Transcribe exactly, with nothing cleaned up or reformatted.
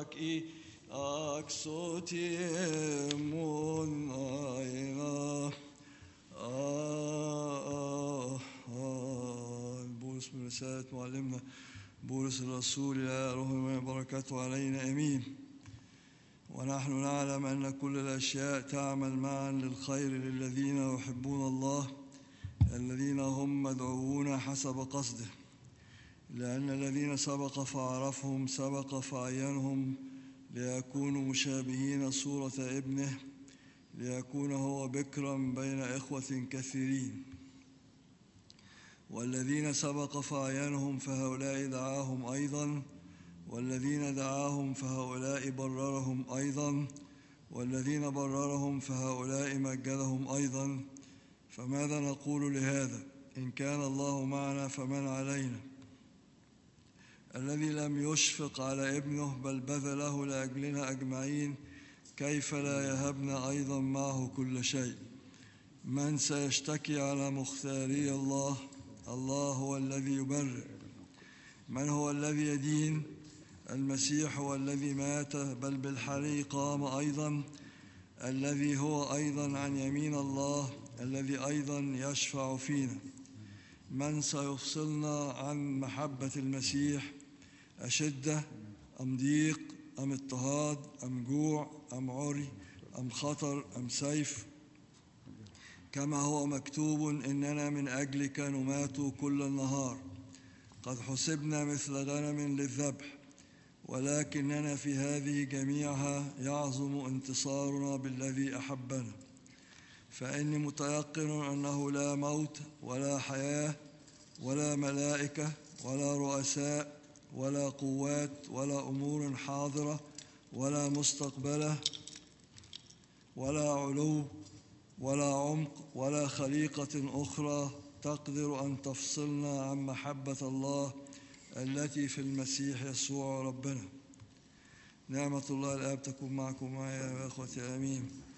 tak i aksotiemon aina بولس من رسالة معلمنا بولس الرسول يا روح وبركاته علينا امين. ونحن نعلم ان كل الاشياء تعمل معا للخير للذين يحبون الله الذين هم مدعوون حسب قصده، لأن الذين سبق فعرفهم سبق فعينهم ليكونوا مشابهين صورة ابنه ليكون هو بكرا بين إخوة كثيرين. والذين سبق فعينهم فهؤلاء دعاهم أيضا، والذين دعاهم فهؤلاء بررهم أيضا، والذين بررهم فهؤلاء مجدهم أيضا. فماذا نقول لهذا؟ إن كان الله معنا فمن علينا؟ الذي لم يشفق على ابنه بل بذله لأجلنا أجمعين، كيف لا يهبنا أيضا معه كل شيء؟ من سيشتكي على مختاري الله؟ الله هو الذي يبرئ. من هو الذي يدين؟ المسيح هو الذي مات بل بالحري قام أيضا، الذي هو أيضا عن يمين الله، الذي أيضا يشفع فينا. من سيفصلنا عن محبة المسيح؟ أشدة أم ضيق أم اضطهاد أم جوع أم عري أم خطر أم سيف؟ كما هو مكتوب إننا من أجلك نمات كل النهار، قد حسبنا مثل غنم للذبح، ولكننا في هذه جميعها يعظم انتصارنا بالذي أحبنا. فإني متيقن أنه لا موت ولا حياة ولا ملائكة ولا رؤساء ولا قوات ولا أمور حاضرة ولا مستقبلة ولا علو ولا عمق ولا خليقة أخرى تقدر أن تفصلنا عن محبة الله التي في المسيح يسوع ربنا. نعمة الله الآب تكون معكم معي يا أخوتي، آمين.